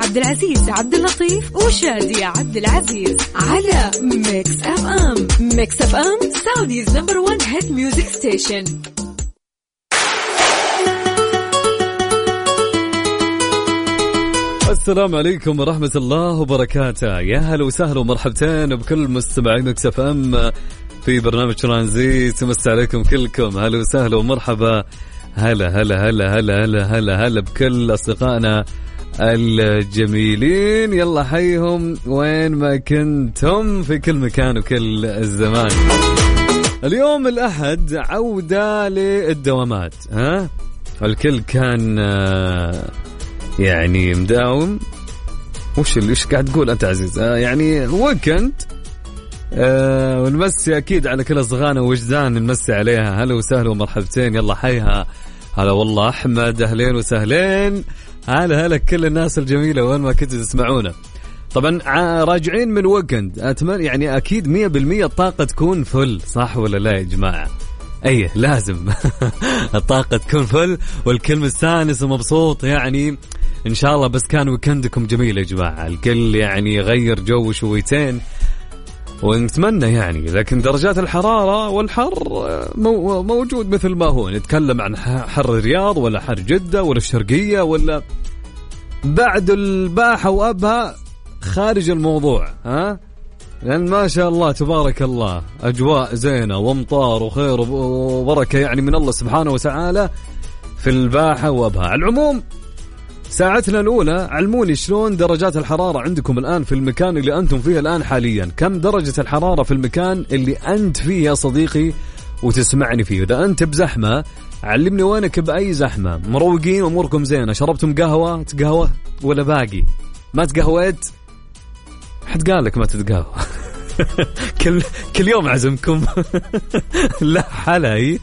عبد العزيز عبد اللطيف وشادي عبد العزيز على ميكس اف ام. ميكس اف ام سعوديز نمبر 1 هيت ميوزك ستيشن. السلام عليكم ورحمة الله وبركاته. يا هلا وسهلا ومرحبتين بكل مستمعين ميكس اف ام في برنامج ترانزيت. مسا عليكم كلكم، هلا وسهلا ومرحبا. هلا هلا هلا هلا هلا هلا هلا بكل أصدقائنا الجميلين. يلا حيهم وين ما كنتم في كل مكان وكل الزمان. اليوم الأحد عودة للدوامات. الكل كان يعني مداوم. وش قاعد تقول أنت عزيز؟ يعني ويكند. ونمسي أكيد على كل أصغانا وجدان، نمسي عليها. هلا وسهلا ومرحبتين. يلا حيها. هلا والله أحمد، أهلين وسهلين. هلا كل الناس الجميلة وين ما كنتوا تسمعونا. طبعا راجعين من ويكند، أتمنى يعني أكيد 100% الطاقة تكون فل، صح ولا لا يا جماعة؟ أيه لازم الطاقة تكون فل والكل مستانس ومبسوط يعني إن شاء الله. بس كان ويكندكم جميل يا جماعة، الكل يعني غير جو شويتين ونتمنى يعني. لكن درجات الحرارة والحر موجود مثل ما هو. نتكلم عن حر الرياض ولا حر جدة ولا الشرقية ولا بعد الباحة وأبها خارج الموضوع. لأن ما شاء الله تبارك الله أجواء زينة وامطار وخير وبركة يعني من الله سبحانه وتعالى في الباحة وأبها. على العموم ساعتنا الأولى علموني شلون درجات الحرارة عندكم الآن في المكان اللي أنتم فيه الآن حاليا. كم درجة الحرارة في المكان اللي أنت فيه يا صديقي وتسمعني فيه؟ إذا أنت بزحمة علمني وينك بأي زحمة. مروقين أموركم زينة؟ شربتم قهوة؟ تقهوة ولا باقي؟ ما تقهويت؟ حد قال لك ما تتقهوى؟ كل يوم عزمكم. لا حلي.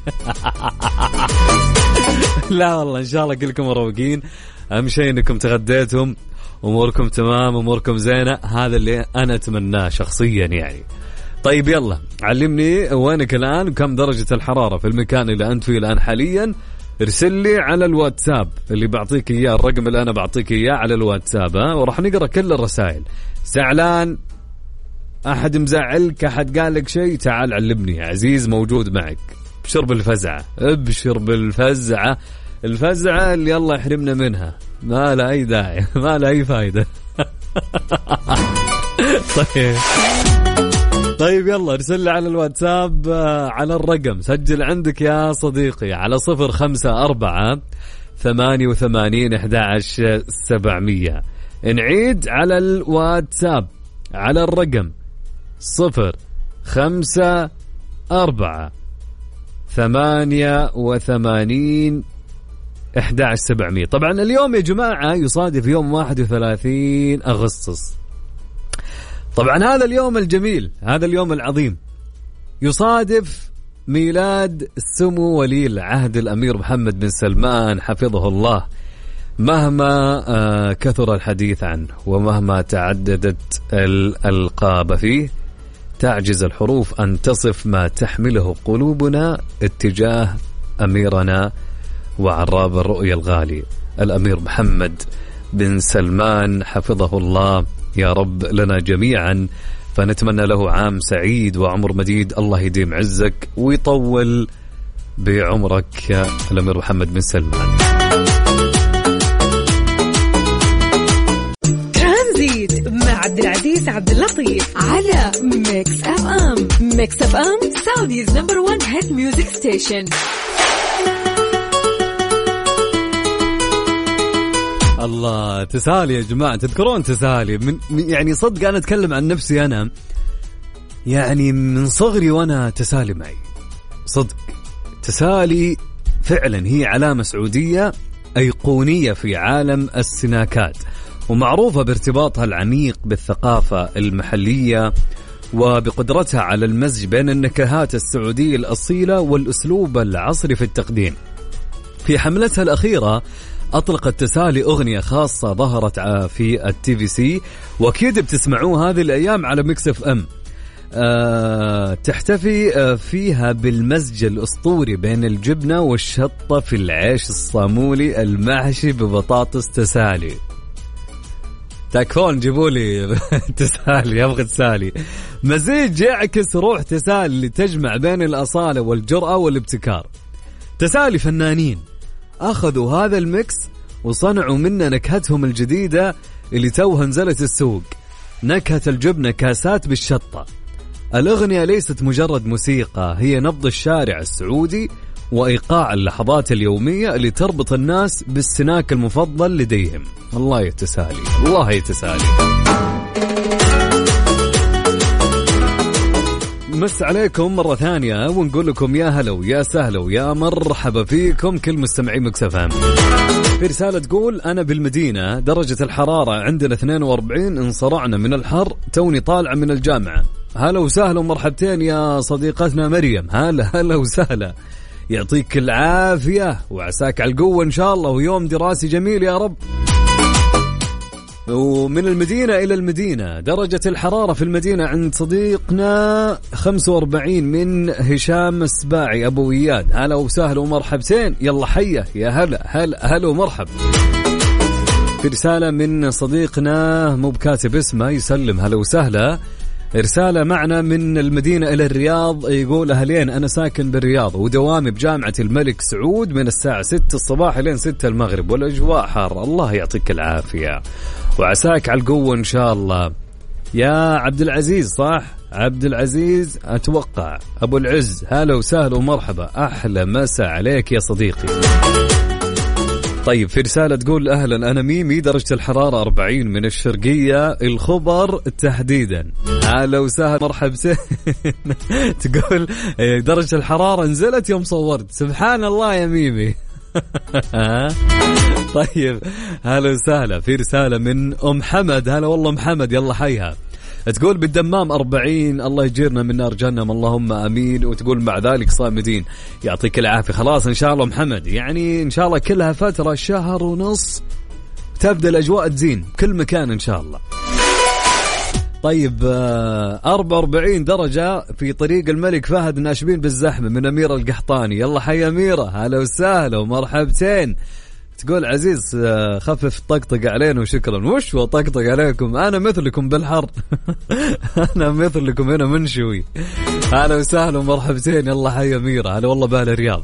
لا والله إن شاء الله كلكم مروقين. أهم شيء أنكم تغديتم، أموركم تمام، أموركم زينة. هذا اللي أنا أتمناه شخصيا يعني. طيب يلا علمني وينك الآن وكم درجة الحرارة في المكان اللي أنت فيه الآن حاليا. ارسل لي على الواتساب اللي بعطيك إياه، الرقم اللي أنا بعطيك إياه على الواتساب. وراح نقرأ كل الرسائل. زعلان؟ أحد مزعلك؟ أحد قال لك شيء؟ تعال علمني. عزيز موجود معك. ابشر بالفزعة، ابشر بالفزعة، الفزعة اللي الله يحرمنا منها. ما لا أي داعي، ما لا أي فايدة. طيب يلا ارسل لي على الواتساب على الرقم. سجل عندك يا صديقي على 054-88-11-700. نعيد على الواتساب على الرقم 054-88-11-700. طبعا اليوم يا جماعة يصادف يوم 31 أغسطس. طبعا هذا اليوم الجميل، هذا اليوم العظيم، يصادف ميلاد سمو ولي العهد الأمير محمد بن سلمان حفظه الله. مهما كثر الحديث عنه ومهما تعددت الألقاب فيه، تعجز الحروف أن تصف ما تحمله قلوبنا اتجاه أميرنا وعراب الرؤيا الغالي الأمير محمد بن سلمان حفظه الله يا رب لنا جميعا. فنتمنى له عام سعيد وعمر مديد. الله يديم عزك ويطول بعمرك يا الأمير محمد بن سلمان. ترانزيت مع عبد العزيز عبد اللطيف على ميكس اف ام. ميكس اف ام سعوديز نمبر 1 هيت ميوزك ستيشن. الله تسالي يا جماعة، تذكرون تسالي من يعني صدق أنا أتكلم عن نفسي، أنا يعني من صغري وأنا تسالي معي صدق. تسالي فعلا هي علامة سعودية أيقونية في عالم السناكات، ومعروفة بارتباطها العميق بالثقافة المحلية وبقدرتها على المزج بين النكهات السعودية الأصيلة والأسلوب العصري في التقديم. في حملتها الأخيرة أطلقت تسالي أغنية خاصة ظهرت في الTVC، وأكيد بتسمعوه هذه الأيام على ميكس اف ام. تحتفي فيها بالمزج الأسطوري بين الجبنة والشطة في العيش الصامولي المحشي ببطاطس تسالي. تكفون جيبوا لي تسالي، أبغى تسالي. مزيج يعكس روح تسالي اللي تجمع بين الأصالة والجرأة والابتكار. تسالي فنانين أخذوا هذا الميكس وصنعوا منه نكهتهم الجديدة اللي توها نزلت السوق، نكهة الجبنة كاسات بالشطة. الأغنية ليست مجرد موسيقى، هي نبض الشارع السعودي وإيقاع اللحظات اليومية اللي تربط الناس بالسناك المفضل لديهم. الله يتسالي، الله يتسالي. مس عليكم مرة ثانية ونقول لكم يا هلا ويا سهلا ويا مرحبا فيكم كل مستمعي مكس اف ام. في رسالة تقول أنا بالمدينة درجة الحرارة عندنا 42، انصرعنا من الحر، توني طالعة من الجامعة. هلا وسهلا ومرحبتين يا صديقتنا مريم. هلا وسهلا، يعطيك العافية وعساك على القوة إن شاء الله، ويوم دراسي جميل يا رب. ومن المدينة إلى المدينة درجة الحرارة في المدينة عند صديقنا 45 من هشام السباعي أبو إياد. هلا وسهلا ومرحبتين، يلا حية يا هلا ومرحب. في رسالة من صديقنا مو بكاتب اسمه يسلم هلا وسهلا، رسالة معنا من المدينة إلى الرياض، يقول أهلين أنا ساكن بالرياض ودوامي بجامعة الملك سعود من الساعة 6 الصباح لين 6 المغرب والأجواء حار. الله يعطيك العافية وعساك على القوة إن شاء الله. يا عبد العزيز، صح عبد العزيز أتوقع أبو العز، هلا وسهلا ومرحبا، أحلى مساء عليك يا صديقي. طيب في رسالة تقول أهلا أنا ميمي درجة الحرارة 40 من الشرقية الخبر تحديدا. هلا وسهلا مرحبتين. تقول درجة الحرارة نزلت يوم صورت، سبحان الله يا ميمي. طيب هلا وسهلا. في رسالة من أم حمد، هلا والله محمد يلا حيها، تقول بالدمام 40 الله يجيرنا من نار جهنم اللهم امين، وتقول مع ذلك صامدين. يعطيك العافيه. خلاص ان شاء الله محمد، يعني ان شاء الله كلها فتره شهر ونص تبدا الاجواء تزين كل مكان ان شاء الله. طيب 44 درجه في طريق الملك فهد ناشبين بالزحمه من أميرة القحطاني. يلا حي أميرة، هلا وسهلا ومرحبتين. تقول عزيز خفف طقطق علينا وشكرا. وش وطقطق عليكم، أنا مثلكم بالحر. أنا مثلكم هنا منشوي. هلا وسهلا ومرحبتين، يلا حي أميرة، هلا والله بأهل الرياض.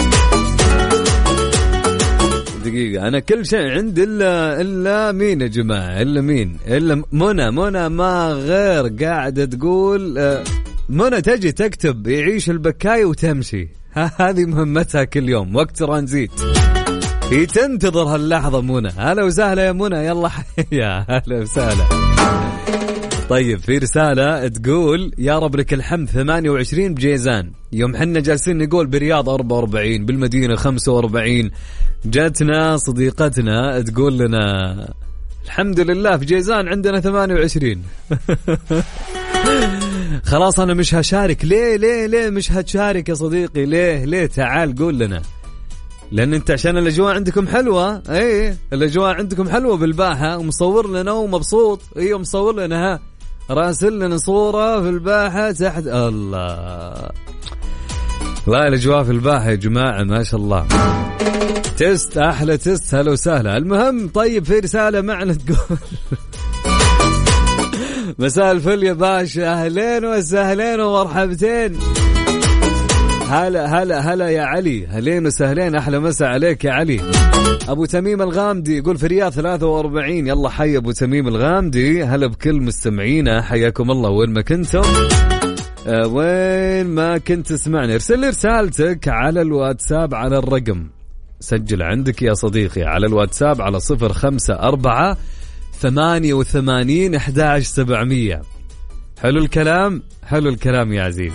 دقيقة أنا كل شيء عندي إلا مين يا جماعة، إلا مين، إلا منى ما غير قاعدة تقول منى تجي تكتب يعيش البكاية وتمشي. هذه مهمتها كل يوم وقت ترانزيت، هي تنتظر هاللحظة منى. هلا وسهلا يا منى، يلا يا هلا وسهلا. طيب في رسالة تقول يا رب لك الحمد 28 بجيزان، يوم حنا جالسين نقول برياض 44 بالمدينة 45، جاتنا صديقتنا تقول لنا الحمد لله في جيزان عندنا 28. خلاص أنا مش هشارك. ليه مش هتشارك يا صديقي؟ ليه تعال قول لنا، لأن أنت عشان الأجواء عندكم حلوة. إيه الأجواء عندكم حلوة بالباحة، ومصور لنا ومبسوط. إيه مصور لنا، ها راسل لنا صورة في الباحة تحت. الله لا الأجواء في الباحة يا جماعة ما شاء الله. تست أحلى تست، هلا وسهلا. المهم طيب في رسالة معنا تقول مساء الفل يا باشا، أهلين وسهلين ومرحبتين. هلا يا علي، هلين وسهلين، أحلى مساء عليك يا علي. أبو تميم الغامدي يقول في رياض 43. يلا حي أبو تميم الغامدي، هلا بكل مستمعينا، حياكم الله وين ما كنتم، وين ما كنت تسمعني. ارسل لي رسالتك على الواتساب على الرقم، سجل عندك يا صديقي على الواتساب على 054 88 11 700. حلو الكلام يا عزيز.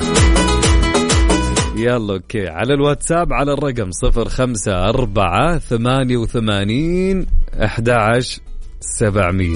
يلا اوكي على الواتساب على الرقم 054 88 11 700.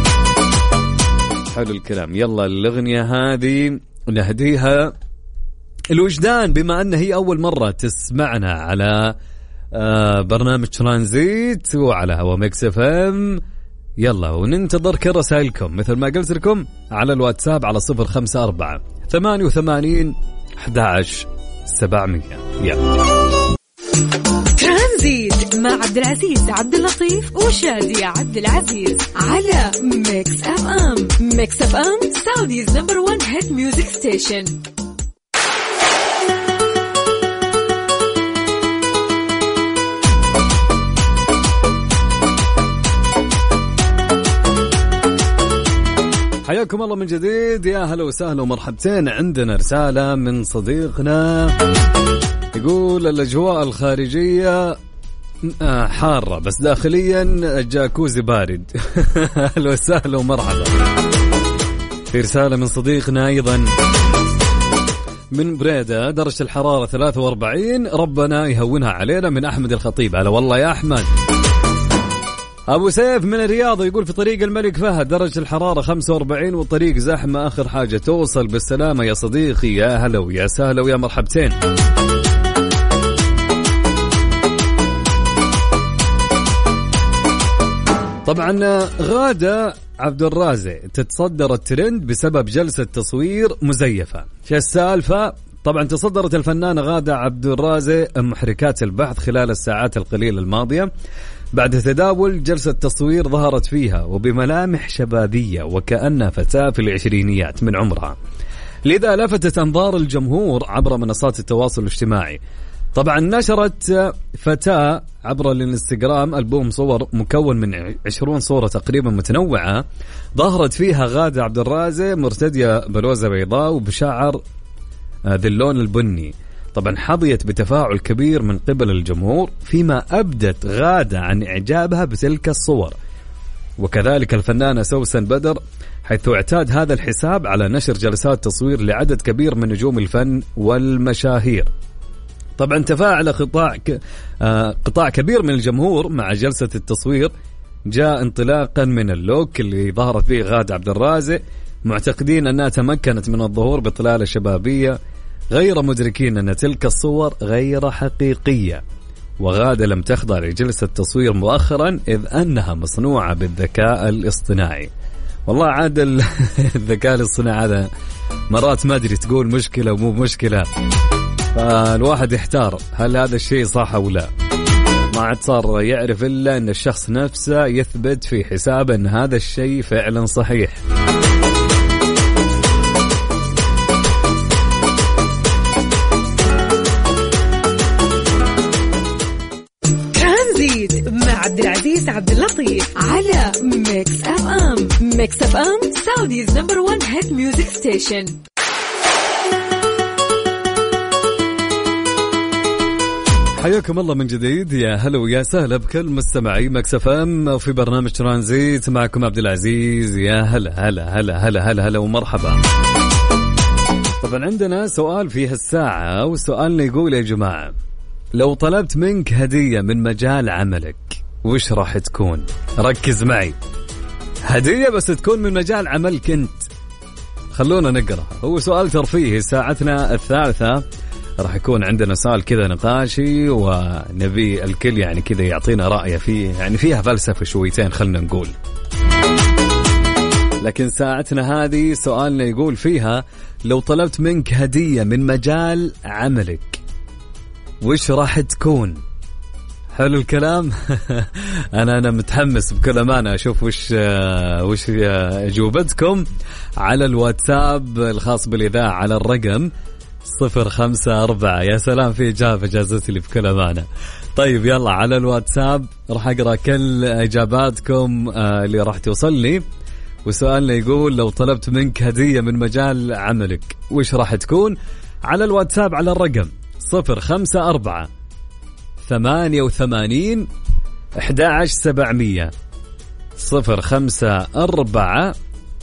حلو الكلام. يلا الأغنية هذه نهديها الوجدان، بما أن هي أول مرة تسمعنا على برنامج ترانزيت وعلى هوا ميكس اف ام. يلا وننتظر كل رسائلكم مثل ما قلت لكم على الواتساب على 054 88 11 700. يلا ترانزيت مع عبد العزيز عبد اللطيف وشادي عبد العزيز على ميكس اف ام. ميكس اف ام سعوديز نمبر 1 هيت ميوزك ستيشن. حياكم الله من جديد، يا هلا وسهلا ومرحبتين. عندنا رسالة من صديقنا يقول الأجواء الخارجية حارة بس داخليا الجاكوزي بارد. هلا وسهلا ومرحبا. في رسالة من صديقنا أيضا من بريدة، درجة الحرارة 43، ربنا يهونها علينا، من أحمد الخطيب. هلا والله يا أحمد. أبو سيف من الرياض يقول في طريق الملك فهد درجة الحرارة 45 والطريق زحمة، آخر حاجة توصل بالسلامة يا صديقي. يا هلا ويا سهلا ويا مرحبتين. طبعا غادة عبد الرازق تتصدر الترند بسبب جلسة تصوير مزيفة. شو السالفة؟ طبعا تصدرت الفنانة غادة عبد الرازق محركات البحث خلال الساعات القليلة الماضية بعد تداول جلسة تصوير ظهرت فيها وبملامح شبابية وكأنها فتاة في العشرينيات من عمرها، لذا لفتت أنظار الجمهور عبر منصات التواصل الاجتماعي. طبعا نشرت فتاة عبر الانستغرام ألبوم صور مكون من 20 صورة تقريبا متنوعة، ظهرت فيها غادة عبد الرازق مرتدية بلوزة بيضاء وبشعر ذي اللون البني. طبعا حظيت بتفاعل كبير من قبل الجمهور، فيما أبدت غادة عن إعجابها بتلك الصور، وكذلك الفنانة سوسن بدر، حيث اعتاد هذا الحساب على نشر جلسات تصوير لعدد كبير من نجوم الفن والمشاهير. طبعا تفاعل قطاع كبير من الجمهور مع جلسة التصوير، جاء انطلاقا من اللوك اللي ظهرت فيه غادة عبد الرازق، معتقدين أنها تمكنت من الظهور بطلالة شبابية، غير مدركين أن تلك الصور غير حقيقية. وغادة لم تخضع لجلسة تصوير مؤخرا إذ أنها مصنوعة بالذكاء الاصطناعي. والله عاد الذكاء الاصطناعي هذا مرات ما أدري تقول مشكلة ومو مشكلة، فالواحد يحتار هل هذا الشيء صح أو لا. ما عاد صار يعرف إلا أن الشخص نفسه يثبت في حسابه أن هذا الشيء فعلا صحيح. مع عبد العزيز عبد اللطيف على ميكس اف ام. ميكس اف ام سعوديز نمبر 1 هيت ميوزك ستيشن. حياكم الله من جديد، يا هلا ويا سهلا بكل مستمعي ميكس اف ام في برنامج ترانزيت. معكم عبد العزيز. يا هلا هلا هلا هلا هلا هلا ومرحبا. طبعا عندنا سؤال في هالساعة، وسؤالنا يقول يا جماعة، لو طلبت منك هدية من مجال عملك وش راح تكون؟ ركز معي، هدية بس تكون من مجال عملك انت. خلونا نقرأ، هو سؤال ترفيهي. ساعتنا الثالثة راح يكون عندنا سؤال كذا نقاشي، ونبي الكل يعني كذا يعطينا رأيه فيه، يعني فيها فلسفة شويتين خلنا نقول. لكن ساعتنا هذه سؤالنا يقول فيها، لو طلبت منك هدية من مجال عملك وش راح تكون؟ حلو الكلام. أنا متحمس بكل أمانة أشوف وش أجوبتكم على الواتساب الخاص بالإذاعة على الرقم 054. يا سلام في إجابة جازت لي بكل أمانة. طيب يلا على الواتساب راح أقرأ كل إجاباتكم اللي راح توصلني. وسؤالنا يقول، لو طلبت منك هدية من مجال عملك وش راح تكون؟ على الواتساب على الرقم 054 88 11700 054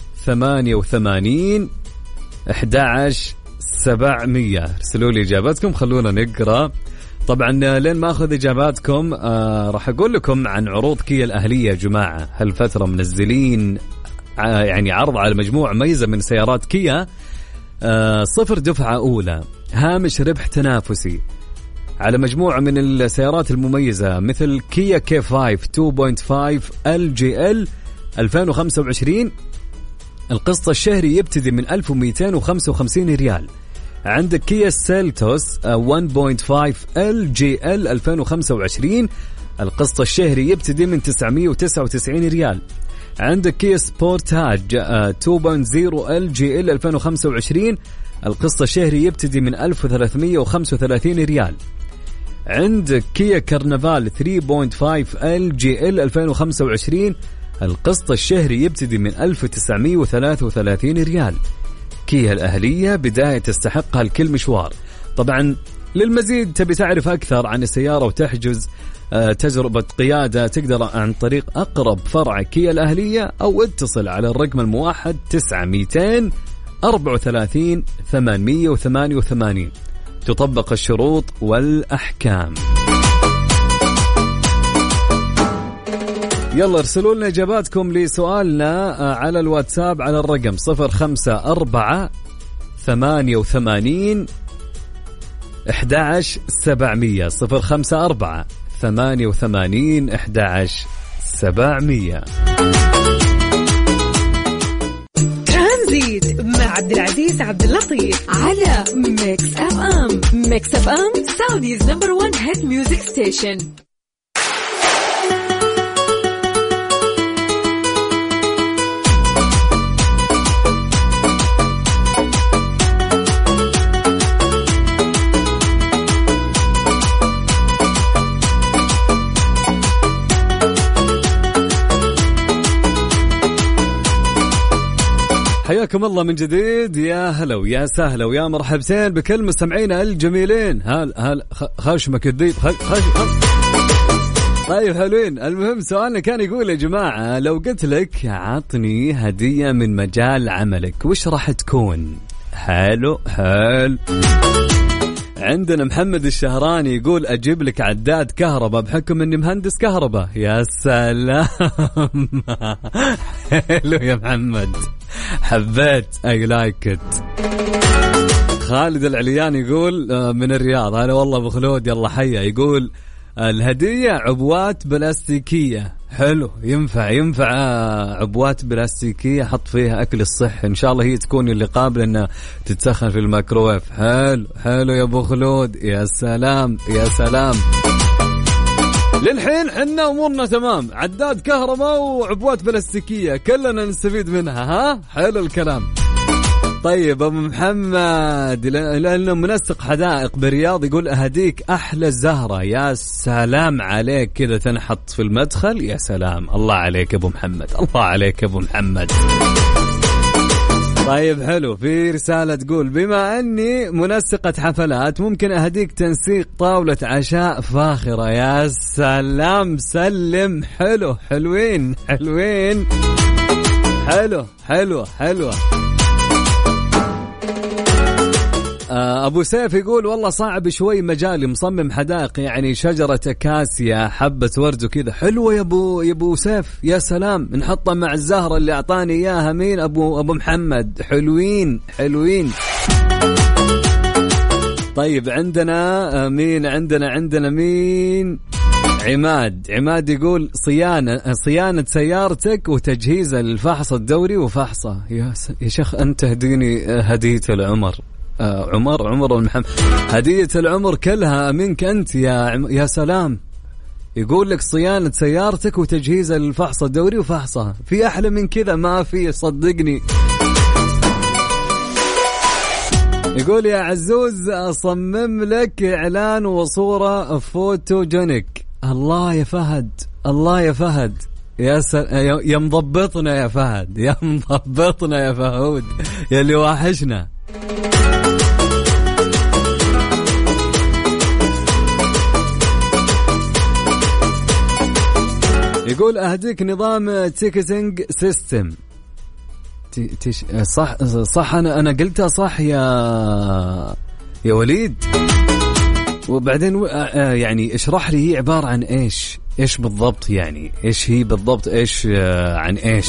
88 11700. ارسلوا لي إجاباتكم خلونا نقرأ. طبعا لين ما أخذ إجاباتكم راح أقول لكم عن عروض كيا الأهلية يا جماعة. هالفترة منزلين يعني عرض على مجموعة ميزة من سيارات كيا، 0 دفعة أولى، هامش ربح تنافسي على مجموعة من السيارات المميزة مثل كيا K5 2.5 LGL 2025. القسط الشهري يبتدي من 1255 ريال، عندك كيا سيلتوس 1.5 LGL 2025 القسط الشهري يبتدي من 999 ريال. عندك كيا سبورتاج 2.0 LGL 2025 القسط الشهري يبتدي من 1335 ريال. عندك كيا كرنفال 3.5 LGL 2025 القسط الشهري يبتدي من 1933 ريال. كيا الأهلية بداية تستحقها لكل مشوار. طبعا للمزيد تبي تعرف أكثر عن السيارة وتحجز تجربة قيادة تقدر عن طريق أقرب فرع كيا الأهلية أو اتصل على الرقم الموحد 9200 34 888. تطبق الشروط والأحكام. يلا ارسلوا لنا إجاباتكم لسؤالنا على الواتساب على الرقم 054 88 11 700 054 88 11 700. ترانزيت مع عبد العزيز عبد اللطيف على ميكس اف ام. ميكس اف ام سعوديز نمبر 1 هيت ميوزك ستيشن. حياكم الله من جديد. يا هلا ويا سهلا ويا مرحبتين بكل مستمعينا الجميلين. هل خشمك الذيب طيب حلوين. المهم سؤالنا كان يقول يا جماعة لو قلت لك عطني هدية من مجال عملك وش راح تكون؟ حلو. عندنا محمد الشهراني يقول أجيب لك عداد كهرباء بحكم أني مهندس كهرباء. يا سلام حلو يا محمد حبيت I like it. خالد العليان يقول من الرياض هلا والله أبو خلود يلا حيا. يقول الهدية عبوات بلاستيكية. حلو ينفع عبوات بلاستيكية حط فيها أكل الصحي إن شاء الله هي تكون اللي قابلة أنها تتسخن في الميكروويف. حلو يا أبو خلود. يا سلام للحين حنا أمورنا تمام. عداد كهرباء وعبوات بلاستيكية كلنا نستفيد منها. حلو الكلام. طيب أبو محمد لأنه منسق حدائق بالرياض يقول أهديك أحلى زهرة. يا سلام عليك كذا تنحط في المدخل. يا سلام الله عليك أبو محمد الله عليك أبو محمد. طيب حلو. في رسالة تقول بما أني منسقة حفلات ممكن أهديك تنسيق طاولة عشاء فاخرة. يا سلام سلم. حلوين حلو. أبو سيف يقول والله صعب شوي مجالي مصمم حدائق يعني شجرة أكاسيا حبة ورد وكذا. حلوة يا أبو سيف. يا سلام نحطها مع الزهرة اللي أعطاني إياها مين أبو محمد. حلوين. طيب عندنا مين عندنا مين عماد يقول صيانة سيارتك وتجهيزها للفحص الدوري وفحصه. يا شيخ أنت هديني هدية العمر. عمر المحمد هدية العمر كلها منك أنت يا سلام. يقول لك صيانة سيارتك وتجهيزها للفحص الدوري وفحصها. في أحلى من كذا ما في صدقني. يقول يا عزوز أصمم لك إعلان وصورة فوتوجينيك. الله يا فهد يا مضبطنا يا فهد يا مضبطنا يا فهود يا اللي واحشنا. يقول أهديك نظام تيكتينج سيستم. صح أنا قلتها صح يا وليد. وبعدين يعني اشرح لي هي عبارة عن إيش بالضبط يعني إيش هي بالضبط عن إيش.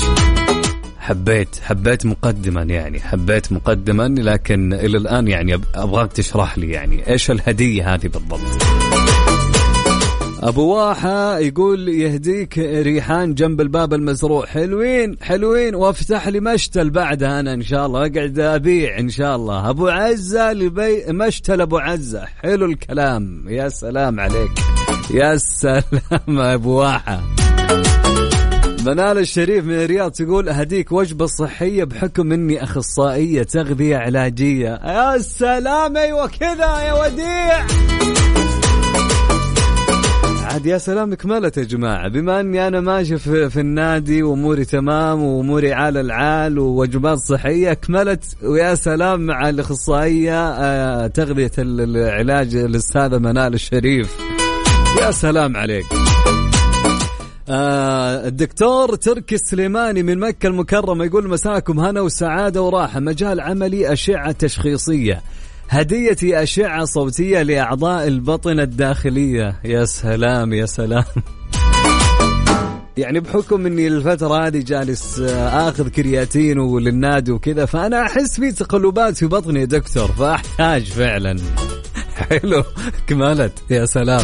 حبيت مقدما لكن إلى الآن يعني أبغاك تشرح لي يعني إيش الهدية هذه بالضبط. أبو واحة يقول يهديك ريحان جنب الباب المزروع. حلوين حلوين، وافتح لي مشتل بعدها أنا إن شاء الله، أقعد أبيع إن شاء الله. أبو عزة مشتل أبو عزة، حلو الكلام، يا سلام عليك يا سلام أبو واحة. منال الشريف من الرياض تقول أهديك وجبة صحية بحكم إني أخصائية تغذية علاجية. يا سلام، أيوة كذا يا وديع. عاد يا سلام كملت يا جماعة، بما أني أنا ماشي في النادي وأموري تمام وأموري عال العال ووجبات صحية كملت، ويا سلام مع الأخصائية تغذية العلاج الأستاذة منال الشريف. يا سلام عليك. الدكتور تركي السليماني من مكة المكرمة يقول مساكم هنا وسعادة وراحة. مجال عملي أشعة تشخيصية، هديتي أشعة صوتية لأعضاء البطن الداخلية. يا سلام يا سلام. يعني بحكم أني الفترة هذه جالس آخذ كرياتين وللنادي وكذا، فأنا أحس في تقلبات في بطني يا دكتور، فأحتاج فعلا. حلو كمالت، يا سلام.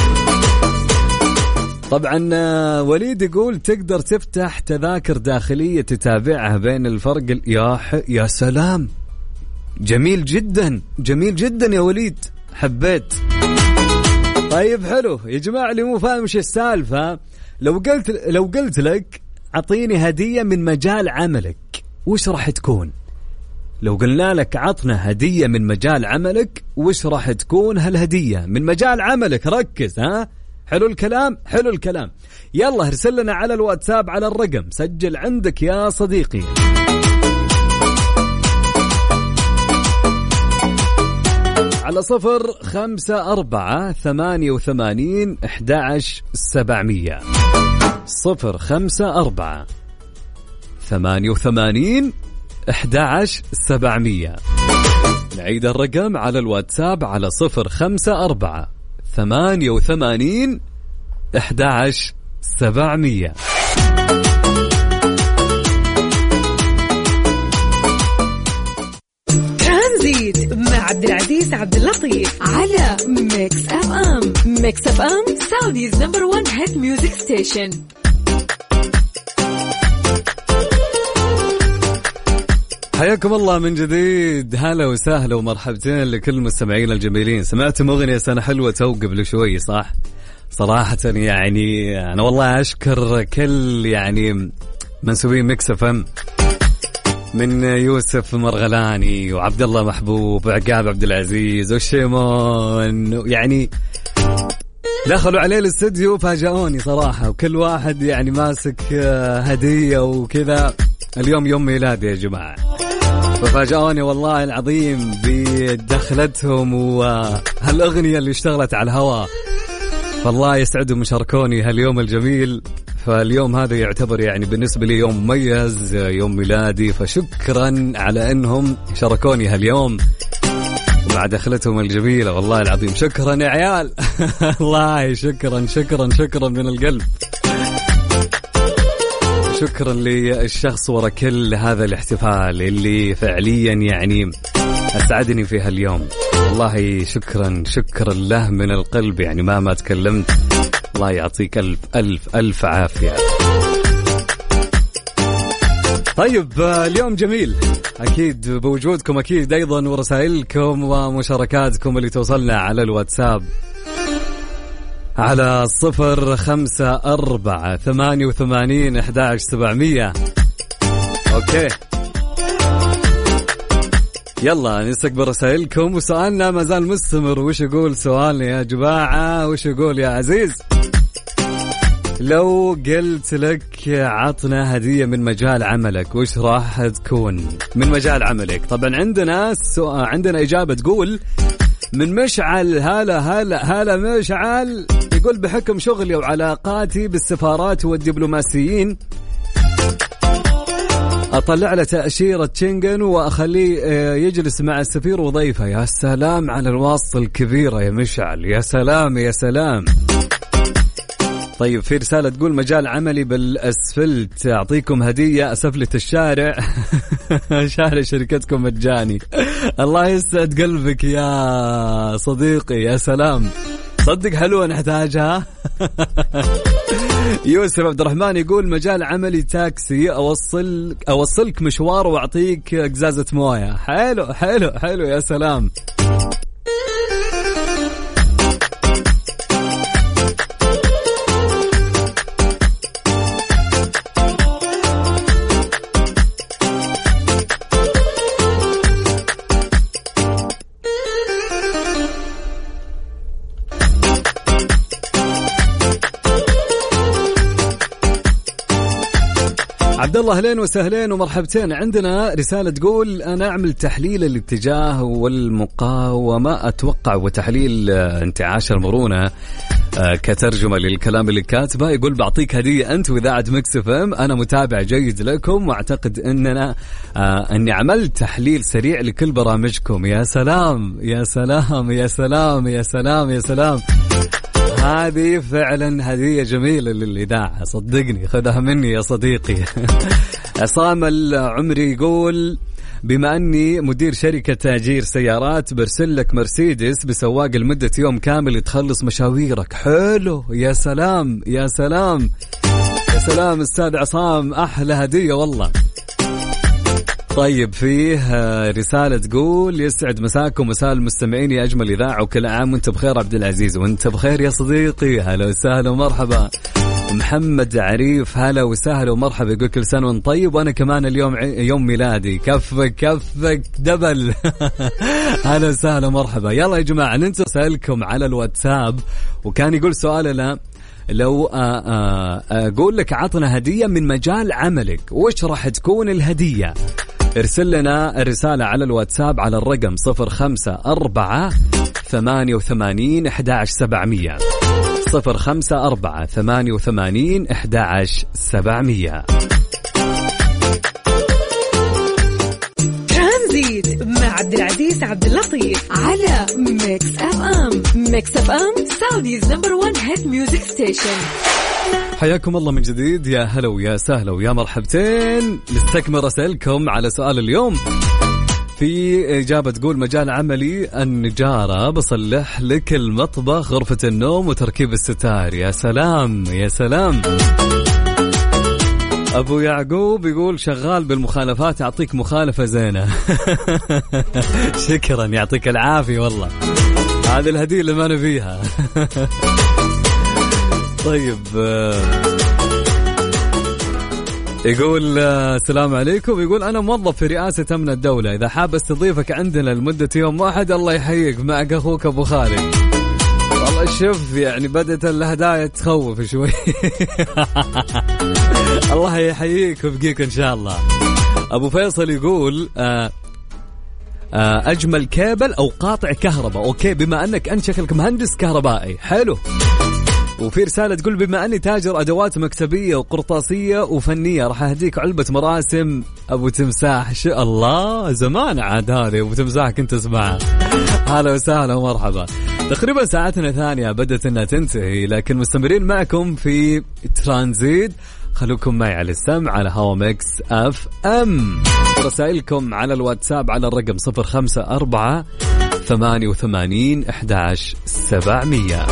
طبعا وليد يقول تقدر تفتح تذاكر داخلية تتابعها بين الفرق. يا سلام، جميل جدا جميل جدا يا وليد، حبيت. طيب حلو يا جماعة، اللي مو فاهم ايش السالفة، لو قلت لك عطيني هدية من مجال عملك، وش راح تكون؟ لو قلنا لك عطنا هدية من مجال عملك، وش راح تكون هالهدية من مجال عملك؟ ركز ها، حلو الكلام حلو الكلام. يلا ارسل لنا على الواتساب على الرقم، سجل عندك يا صديقي، على 0548811700. 0548811700. نعيد الرقم على الواتساب على 0548811700. ترانزيت مع عبد العزيز عبد اللطيف على ميكس اف ام. ميكس اف ام سعوديز نمبر 1 هيت ميوزك ستيشن. حياكم الله من جديد، هلا وسهلا ومرحبتين لكل المستمعين الجميلين. سمعتم أغنية سنة حلوة تو قبل شوي صح؟ صراحة يعني أنا والله أشكر كل يعني منسوبين ميكس اف ام، من يوسف مرغلاني وعبد الله محبوب وعقاب عبد العزيز والشيمون، يعني دخلوا عليه الاستديو فاجأوني صراحة، وكل واحد يعني ماسك هدية وكذا. اليوم يوم ميلادي يا جماعة، ففاجأوني والله العظيم بدخلتهم وهالأغنية اللي اشتغلت على الهواء، فالله يسعدهم شاركوني هاليوم الجميل. فاليوم هذا يعتبر يعني بالنسبة لي يوم مميز، يوم ميلادي، فشكرا على أنهم شاركوني هاليوم مع دخلتهم الجميلة، والله العظيم شكرا يا عيال. الله شكرا شكرا شكرا من القلب. شكرا للشخص ورا كل هذا الاحتفال اللي فعليا يعني أسعدني في هاليوم، والله شكرا شكرا له من القلب، يعني ما تكلمت. الله يعطيك ألف ألف ألف عافية. طيب اليوم جميل أكيد بوجودكم، أكيد أيضا ورسائلكم ومشاركاتكم اللي توصلنا على الواتساب على 0548811700. أوكي يلا نستقبل رسائلكم، وسؤالنا ما زال مستمر. وش يقول سؤالنا يا جماعة؟ وش يقول يا عزيز؟ لو قلت لك عطنا هدية من مجال عملك، وش راح تكون من مجال عملك؟ طبعا عندنا إجابة تقول من مشعل. هلا مشعل يقول بحكم شغلي وعلاقاتي بالسفارات والدبلوماسيين أطلع له تأشيرة شنغن وأخليه يجلس مع السفير وضيفه. يا سلام على الواسطة الكبيرة يا مشعل، يا سلام يا سلام. طيب في رسالة تقول مجال عملي بالأسفلت، أعطيكم هدية أسفلت الشارع. شارع شركتكم مجاني. الله يسعد قلبك يا صديقي، يا سلام. صدق حلوة نحتاجها. يوسف عبد الرحمن يقول مجال عملي تاكسي، أوصلك مشوار وأعطيك قزازة موية. حلو حلو حلو، يا سلام. عبد الله اهلين وسهلين ومرحبتين. عندنا رسالة تقول أنا أعمل تحليل الاتجاه والمقاومة أتوقع وتحليل انتعاش المرونة كترجمة للكلام اللي كاتبه. يقول بعطيك هدية أنت وإذاعة ميكس اف ام، أنا متابع جيد لكم وأعتقد أني عملت تحليل سريع لكل برامجكم. يا سلام يا سلام يا سلام يا سلام يا سلام، هذه فعلا هدية جميلة للإذاعة، صدقني خذها مني يا صديقي. عصام العمري يقول بما أني مدير شركة تأجير سيارات برسل لك مرسيدس بسواق لمدة يوم كامل تخلص مشاويرك. حلو، يا سلام يا سلام يا سلام أستاذ عصام، أحلى هدية والله. طيب فيه رسالة تقول يسعد مساكم مساء المستمعين يا أجمل إذاعة وكل عام وانت بخير. عبد العزيز وانت بخير يا صديقي، هلا وسهلا ومرحبا. محمد عريف هلا وسهلا ومرحبا، يقول كل سنة وانت طيب وأنا كمان اليوم يوم ميلادي. كفك دبل. هلا وسهلا ومرحبا. يلا يا جماعة ننسى سألكم على الواتساب، وكان يقول سؤالنا لو أقول لك عطنا هدية من مجال عملك وش راح تكون الهدية؟ ارسل لنا الرسالة على الواتساب على الرقم 0548811700 0548811700. ترانزيت مع عبد العزيز عبد اللطيف على ميكس اف ام. ميكس اف ام سعوديز نمبر 1 هيت ميوزك ستيشن. حياكم الله من جديد، يا هلا ويا سهلا ويا مرحبتين. نستكمل رسائلكم على سؤال اليوم. في إجابة تقول مجال عملي النجارة، بصلح لك المطبخ غرفة النوم وتركيب الستار. يا سلام يا سلام. أبو يعقوب يقول شغال بالمخالفات، أعطيك مخالفة زينة. شكرا يعطيك العافية والله، هذه الهدية اللي ما نبيها. طيب يقول السلام عليكم، يقول أنا موظف في رئاسة أمن الدولة، إذا حاب استضيفك عندنا لمدة يوم واحد. الله يحييك، معك أخوك أبو خالد. والله شوف يعني بدأت الهدايا تخوف شوي. الله يحييك ويبقيك إن شاء الله. أبو فيصل يقول أجمل كابل أو قاطع كهرباء. أوكي، بما أنك أنت شكلك مهندس كهربائي، حلو. وفي رسالة تقول بما أني تاجر أدوات مكتبية وقرطاسية وفنية راح أهديك علبة مراسم أبو تمساح. شاء الله، زمان عاد هذه أبو تمساح كنت أسمعها. هلا وسهلا ومرحبا. تقريبا ساعتنا ثانية بدأت أنها تنتهي، لكن مستمرين معكم في ترانزيت. خلوكم معي على السمع على هوا ميكس اف ام. رسائلكم على الواتساب على الرقم 0548811700.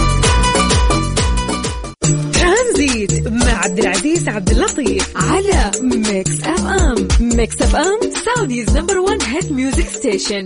ترانزيت مع عبد العزيز عبد اللطيف على ميكس اف ام. ميكس اف ام سعوديز نمبر 1 هيت ميوزك ستيشن.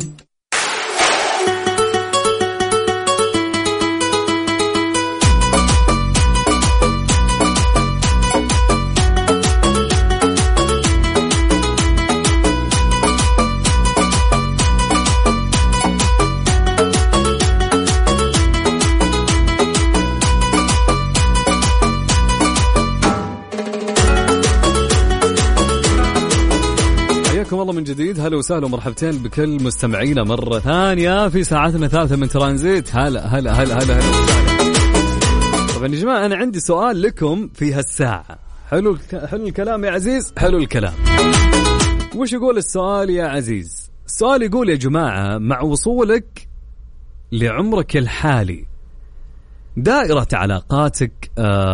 والله من جديد هلا وسهلا ومرحبتين بكل مستمعينا مرة ثانية في ساعتنا الثالثة من ترانزيت. هلا هلا هلا هلا هلا وسهلا. طبعا يا جماعة أنا عندي سؤال لكم في هالساعة. حلو الكلام يا عزيز، حلو الكلام. وش يقول السؤال يا عزيز؟ السؤال يقول يا جماعة مع وصولك لعمرك الحالي دائرة علاقاتك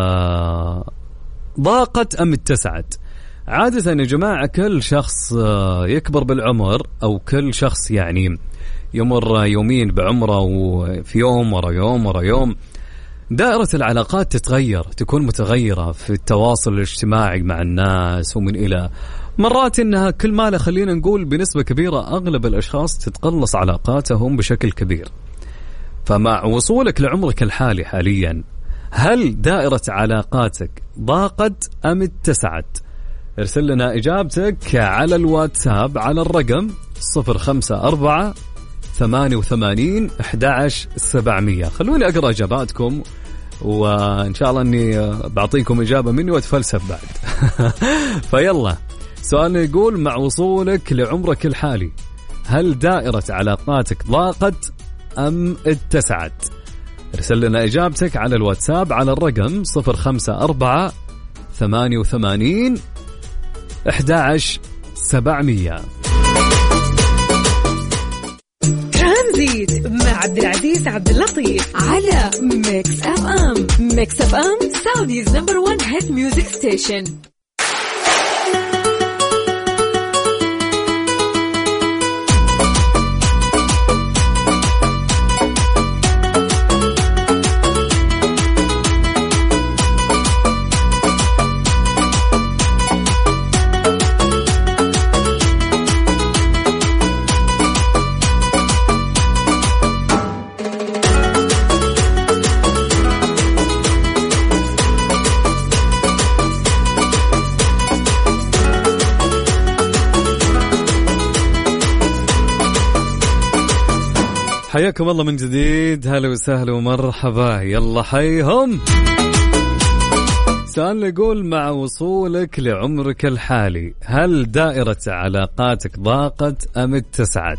ضاقت أم اتسعت؟ عادة يا جماعة كل شخص يكبر بالعمر أو كل شخص يعني يمر يومين بعمره وفي يوم ورا يوم ورا يوم دائرة العلاقات تتغير، تكون متغيرة في التواصل الاجتماعي مع الناس ومن إلى مرات إنها كل ما خلينا نقول بنسبة كبيرة أغلب الأشخاص تتقلص علاقاتهم بشكل كبير. فمع وصولك لعمرك الحالي حاليا، هل دائرة علاقاتك ضاقت أم اتسعت؟ ارسل لنا إجابتك على الواتساب على الرقم 054-88-11-700. خلوني أقرأ إجاباتكم وإن شاء الله أني بعطيكم إجابة مني وأتفلسف بعد. فيلا سؤالنا يقول مع وصولك لعمرك الحالي هل دائرة علاقاتك ضاقت أم اتسعت؟ ارسل لنا إجابتك على الواتساب على الرقم 054-88-11-700. ترانزيت مع عبد العزيز عبد اللطيف على ميكس اف ام. ميكس اف ام سعوديز نمبر 1 هيت ميوزك ستيشن. حياكم الله من جديد، هلا وسهلا ومرحبا، يلا حيهم. سؤال يقول مع وصولك لعمرك الحالي هل دائرة علاقاتك ضاقت أم اتسعت؟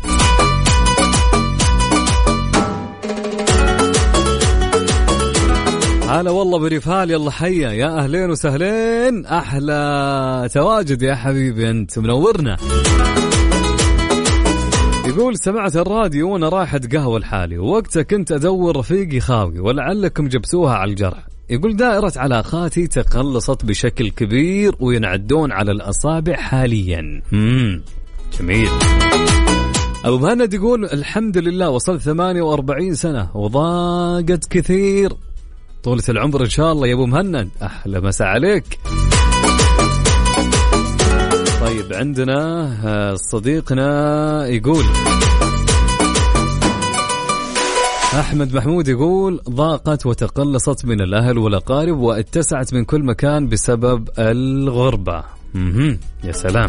هلا والله بريفال، يلا حيا، يا أهلين وسهلين، أحلى تواجد يا حبيبي، أنت منورنا. يقول سمعت الراديو وانا رايح اتقهوى لحالي، ووقتها كنت ادور رفيقي خاوي ولعلكم جبتوها على الجرح. يقول دائرة علاقاتي تقلصت بشكل كبير وينعدون على الأصابع حاليا. جميل. أبو مهند يقول الحمد لله وصلت 48 سنة وضاقت كثير، طولة العمر إن شاء الله يا أبو مهند، أحلى مساء عليك. طيب عندنا صديقنا يقول أحمد محمود يقول ضاقت وتقلصت من الأهل والأقارب واتسعت من كل مكان بسبب الغربة. يا سلام.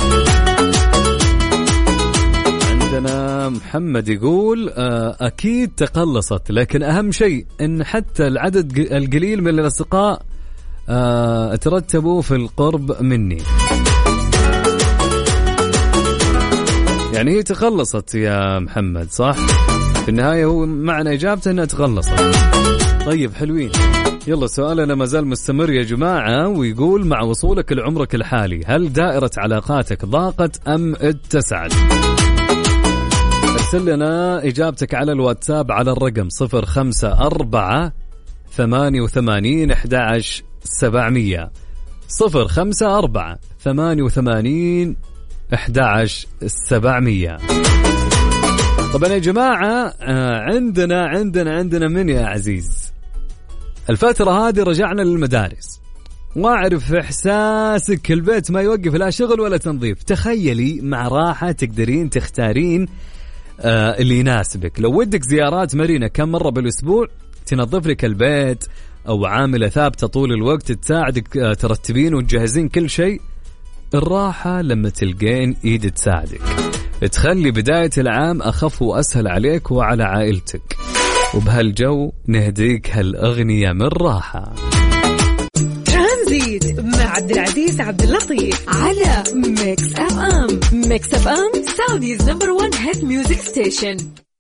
عندنا محمد يقول أكيد تقلصت، لكن أهم شيء إن حتى العدد القليل من الأصدقاء ترتبوا في القرب مني. يعني هي تخلصت يا محمد صح؟ في النهاية هو معنى إجابته أنها تخلصت. طيب حلوين. يلا سؤالنا ما زال مستمر يا جماعة، ويقول مع وصولك لعمرك الحالي هل دائرة علاقاتك ضاقت أم اتسعت؟ ارسل لنا إجابتك على الواتساب على الرقم 054-88-11-700 054-88-11-700. طبعا يا جماعة عندنا من يا عزيز الفترة هذه رجعنا للمدارس، واعرف إحساسك، البيت ما يوقف لا شغل ولا تنظيف. تخيلي مع راحة تقدرين تختارين اللي يناسبك. لو ودك زيارات مرينة كم مرة بالأسبوع تنظف لك البيت، أو عاملة ثابتة طول الوقت تساعدك ترتبين وتجهزين كل شيء. الراحة لما تلقين إيد تساعدك، تخلي بداية العام أخف وأسهل عليك وعلى عائلتك. وبهالجو نهديك هالأغنية من راحة. ترانزيت مع عبد العزيز عبد اللطيف على ميكس اف ام. ميكس اف ام سعوديز نمبر 1 هيت ميوزك ستيشن.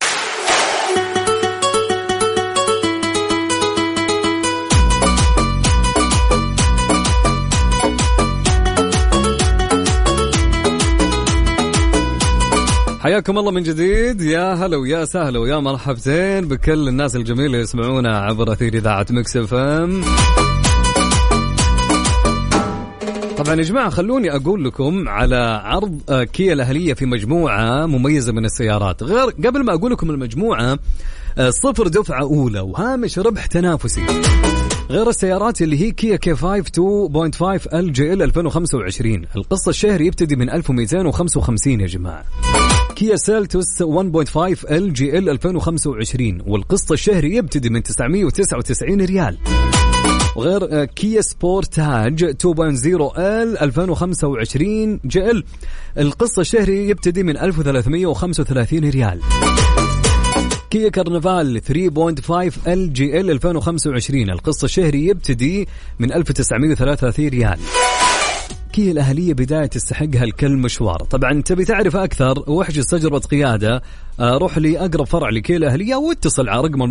حياكم الله من جديد، يا هلا ويا سهلا ويا مرحبتين بكل الناس الجميلة اللي يسمعونا عبر أثير إذاعة ميكس اف ام. طبعا يا جماعة خلوني أقول لكم على عرض كيا الأهلية في مجموعة مميزة من السيارات. غير قبل ما أقول لكم المجموعة 0 دفعة أولى وهامش ربح تنافسي، غير السيارات اللي هي كيا K5 2.5 LGL 2025. القصة الشهري يبتدي من 1255 يا جماعة. كيا سيلتوس 1.5 LGL 2025 والقسط الشهري يبتدي من 999 ريال. وغير كيا سبورتاج 2.0 L 2025 GL القسط الشهري يبتدي من 1335 ريال. كيا كارنفال 3.5 LGL 2025 القسط الشهري يبتدي من 1933 ريال. كيا الأهلية بداية تستحقها الكل مشوار. طبعا تبي تعرف أكثر واحجز تجربة قيادة روح لأقرب فرع لكيا الأهلية واتصل على رقم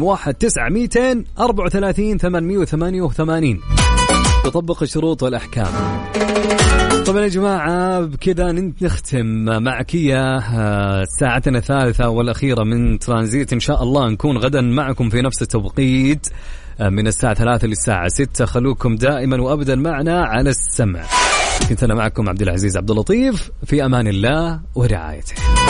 1-934-888 تطبق الشروط والأحكام. طبعا يا جماعة بكذا نختم مع كيا ساعتنا الثالثة والأخيرة من ترانزيت. إن شاء الله نكون غدا معكم في نفس التوقيت من الساعة 3 للساعة 6. خلوكم دائما وأبدا معنا على السمع. كنت أنا معكم عبد العزيز عبد اللطيف، في أمان الله ورعايته.